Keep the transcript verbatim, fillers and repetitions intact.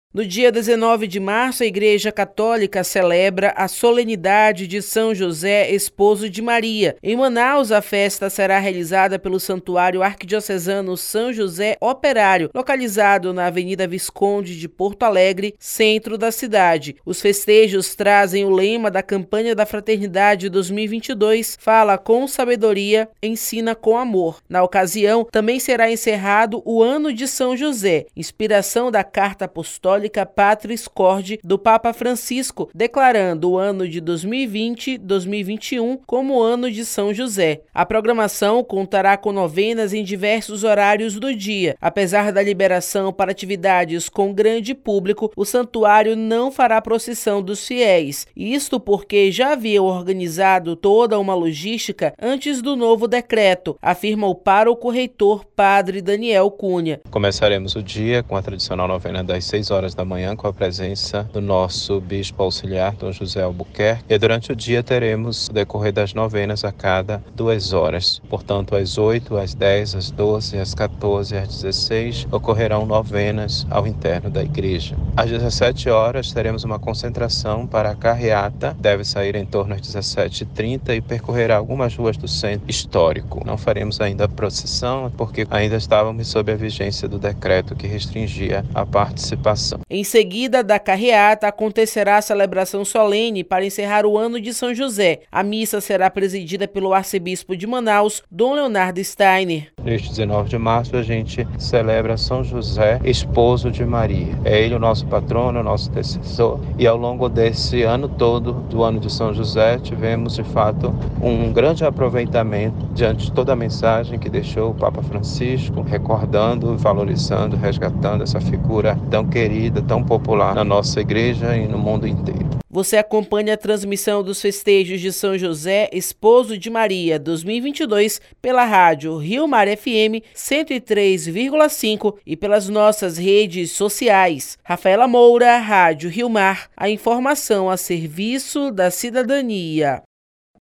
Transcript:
No dia dezenove de março, a Igreja Católica celebra a solenidade de São José, esposo de Maria. Em Manaus, a festa será realizada pelo Santuário Arquidiocesano São José Operário, localizado na Avenida Visconde de Porto Alegre, centro da cidade. Os festejos trazem o lema da campanha da Fraternidade dois mil e vinte e dois, Fala com sabedoria, ensina com amor. Na ocasião, também será encerrado o Ano de São José, inspiração da Carta Apostólica Patris Corde do Papa Francisco, declarando o ano de dois mil e vinte e dois mil e vinte e um como ano de São José. A programação contará com novenas em diversos horários do dia. Apesar da liberação para atividades com grande público, o santuário não fará procissão dos fiéis. Isto porque já havia organizado toda uma logística antes do novo decreto, afirma o pároco reitor Padre Daniel Cunha. Começaremos o dia com a tradicional novena das seis horas da manhã, com a presença do nosso bispo auxiliar, Dom José Albuquerque, e durante o dia teremos o decorrer das novenas a cada duas horas. Portanto, às oito, às dez, às doze, às quatorze e às dezesseis ocorrerão novenas ao interno da igreja. Às dezessete horas teremos uma concentração para a carreata, deve sair em torno às dezessete e trinta e percorrerá algumas ruas do centro histórico. Não faremos ainda a procissão, porque ainda estávamos sob a vigência do decreto que restringia a participação. Em seguida da carreata, acontecerá a celebração solene para encerrar o ano de São José. A missa será presidida pelo arcebispo de Manaus, Dom Leonardo Steiner. Neste dezenove de março, a gente celebra São José, esposo de Maria. É ele o nosso patrono, o nosso intercessor. E ao longo desse ano todo, do ano de São José, tivemos, de fato, um grande aproveitamento diante de toda a mensagem que deixou o Papa Francisco, recordando, valorizando, resgatando essa figura tão querida, tão popular na nossa igreja e no mundo inteiro. Você acompanha a transmissão dos festejos de São José, esposo de Maria, dois mil e vinte e dois, pela rádio Rio Mar F M cento e três vírgula cinco e pelas nossas redes sociais. Rafaela Moura, Rádio Rio Mar, a informação a serviço da cidadania.